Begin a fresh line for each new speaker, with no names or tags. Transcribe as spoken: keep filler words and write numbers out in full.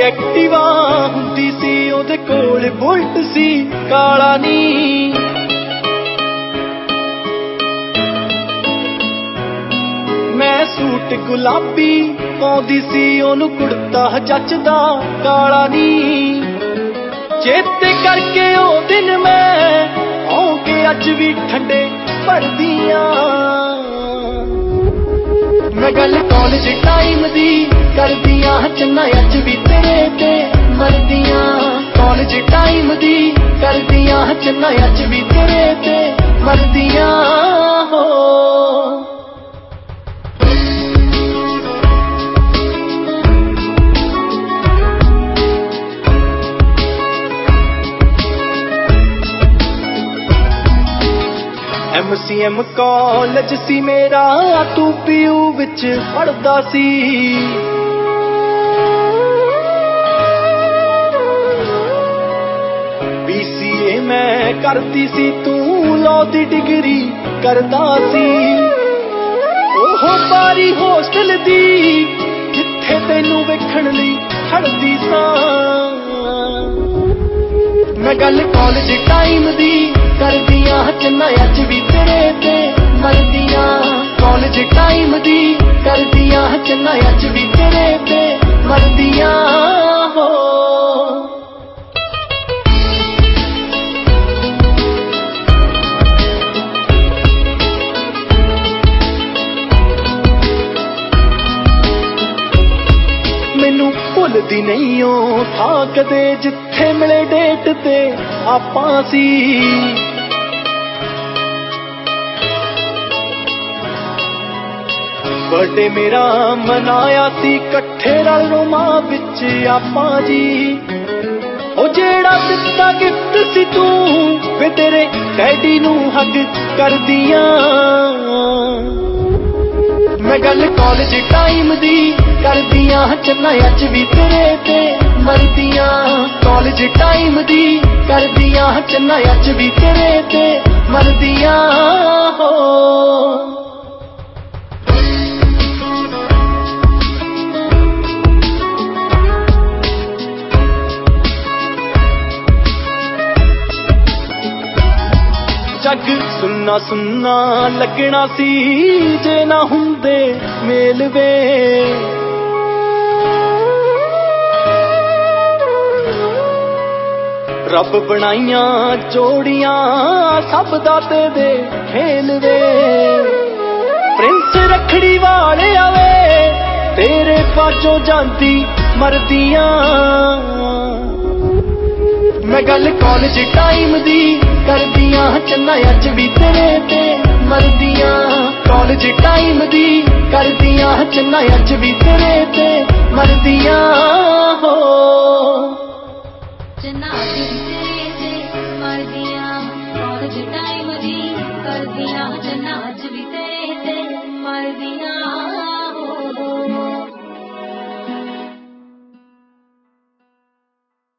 Activa ਹੁੰਦੀ ਸੀ ਉਹਦੇ ਕੋਲ ਬੁਲਟ ਸੀ ਕਾਲਾ ਨੀ। ਮੈਂ ਸੂਟ ਗੁਲਾਬੀ ਪਾਉਂਦੀ ਸੀ ਉਹਨੂੰ ਕੁੜਤਾ ਜੱਚਦਾ ਕਾਲਾ ਨੀ। ਚੇਤੇ ਕਰਕੇ ਉਹ ਦਿਨ ਮੈਂ ਆਉਂਗੇ ਅੱਜ ਵੀ ਠੰਡੇ ਪੜਦੀਆਂ। ਮੈਂ ਗੱਲ ਕਾਲਜ ਟਾਈਮ ਦੀ ਕਰਦੀਆਂ ਚੰਨਾ ਅੱਜ ਵੀ ਤੇਰੇ ਤੇ ਮਰਦੀਆਂ। ਕਾਲਜ ਟਾਈਮ ਦੀ ਕਰਦੀਆਂ ਚੰਨਾ ਅੱਜ ਵੀ ਤੇਰੇ ਤੇ ਮਰਦੀਆਂ ਹੋ। ਐਮ ਸੀ ਐਮ ਕਾਲਜ ਸੀ ਮੇਰਾ ਤੂੰ ਪੀ ਯੂ ਵਿੱਚ ਪੜ੍ਹਦਾ ਸੀ। ਬੀ ਸੀ ਏ ਮੈਂ ਕਰਦੀ ਸੀ ਤੂੰ ਲਾਅ ਦੀ ਡਿਗਰੀ ਕਰਦਾ ਸੀ। ਉਹ ਬਾਰੀ ਹੋਸਟਲ ਦੀ ਜਿੱਥੇ ਤੈਨੂੰ ਵੇਖਣ ਲਈ ਖੜਦੀ ਸਾਂ। ਮੈਂ ਗੱਲ ਕਾਲਜ ਟਾਈਮ ਦੀ ਕਰਦੀਆਂ ਚੰਨਾ ਅੱਜ ਵੀ ਤੇਰੇ ਤੇ ਮਰਦੀਆਂ। ਕਾਲਜ ਟਾਈਮ ਦੀ ਕਰਦੀਆਂ ਚੰਨਾ ਅੱਜ ਵੀ ਤੇਰੇ ਤੇ ਮਰਦੀਆਂ ਹੋ। ਮੈਨੂੰ ਭੁੱਲਦੀ ਨਹੀਂ ਉਹ ਥਾਂ ਕਦੇ ਜਿੱਥੇ ਮਿਲੇ ਡੇਟ ਤੇ ਆਪਾਂ ਸੀ। ਬਰਥਡੇ ਮੇਰਾ ਮਨਾਇਆ ਸੀ ਇਕੱਠੇ ਰਲ ਰੋਮਾਂ ਵਿੱਚ ਆਪਾਂ ਜੀ। ਉਹ ਜਿਹੜਾ ਦਿੱਤਾ ਗਿਫਟ ਸੀ ਤੂੰ ਵੇ ਤੇਰੇ ਡੈਡੀ ਨੂੰ ਹੱਗ ਕਰਦੀਆਂ। ਮੈਂ ਗੱਲ ਕਾਲਜ ਟਾਈਮ ਦੀ ਕਰਦੀਆਂ ਚੰਨਾ ਅੱਜ ਵੀ ਤੇਰੇ ਤੇ ਮਰਦੀਆਂ। ਕਾਲਜ ਟਾਈਮ ਦੀ ਕਰਦੀਆਂ ਚੰਨਾ ਅੱਜ ਵੀ ਤੇਰੇ ਤੇ ਮਰਦੀਆਂ ਹੋ। ਜੱਗ ਸੁੰਨਾ ਸੁੰਨਾ ਲੱਗਣਾ ਸੀ ਜੇ ਨਾ ਹੁੰਦੇ ਮੇਲ ਵੇ। ਰੱਬ ਬਣਾਈਆਂ ਜੋੜੀਆਂ ਸਭ ਦਾ ਤੇ ਦੇ ਖੇਲ ਵੇ। ਪ੍ਰਿੰਸ ਰੱਖੜੀ ਵਾਲੇ ਆਵੇ ਤੇਰੇ ਬਾਝੋਂ ਜਾਂਦੀ ਮਰਦੀਆਂ। ਮੈਂ ਗੱਲ ਕਾਲਜ ਟਾਈਮ ਦੀ ਕਰਦੀਆਂ ਚੰਨਾ ਅੱਜ ਵੀ ਤੇਰੇ ਤੇ ਮਰਦੀਆਂ। ਕਾਲਜ ਟਾਈਮ ਦੀ ਕਰਦੀਆਂ ਚੰਨਾ ਅੱਜ ਵੀ ਤੇਰੇ ਤੇ ਮਰਦੀਆਂ ਹੋ। ਚੰਨਾ ਅੱਜ ਵੀ ਤੇਰੇ